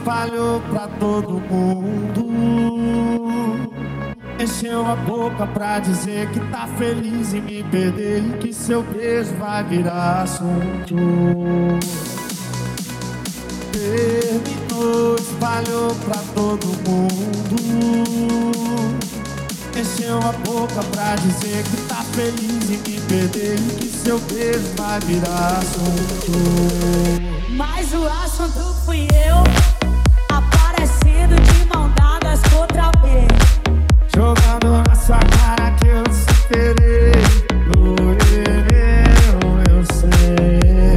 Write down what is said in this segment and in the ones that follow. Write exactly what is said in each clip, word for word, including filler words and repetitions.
espalhou pra todo mundo. Encheu a boca pra dizer que tá feliz em me perder e que seu beijo vai virar assunto. Terminou, espalhou pra todo mundo. Encheu a boca pra dizer que tá feliz em me perder e que seu beijo vai virar assunto. Mas o assunto fui eu, aparecendo de mão dadas outra vez, jogando na sua cara que eu te superei. Oh, eu, eu sei.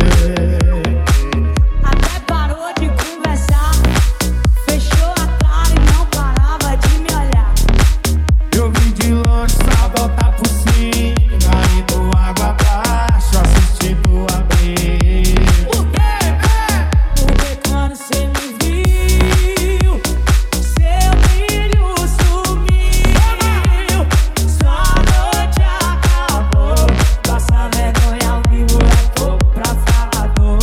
até parou de conversar, fechou a cara e não parava de me olhar. Eu vim de longe pra voltar por cima, indo água abaixo, assistindo a briga. Por quê? Porque quando cê me viu, seu brilho sumiu. Sua noite acabou, passa vergonha ao vivo é pouco pra falar dor.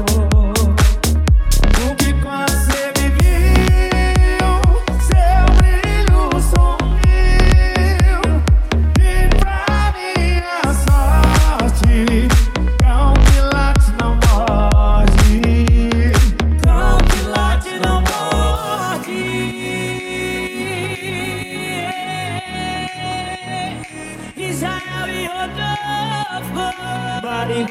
Porque quando cê me viu, seu brilho sumiu. E pra minha sorte, cão que late não morde. Cão que late não morde. Israel e Rodolfo, Mari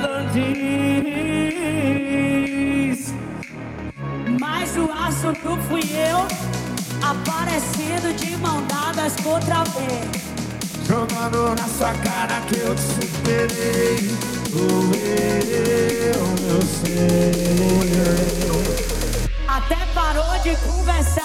Fernandes. mas o assunto fui eu, aparecendo de mão dadas outra vez, Jogando na sua cara que eu te superei. Oh, eu, eu sei. até parou de conversar,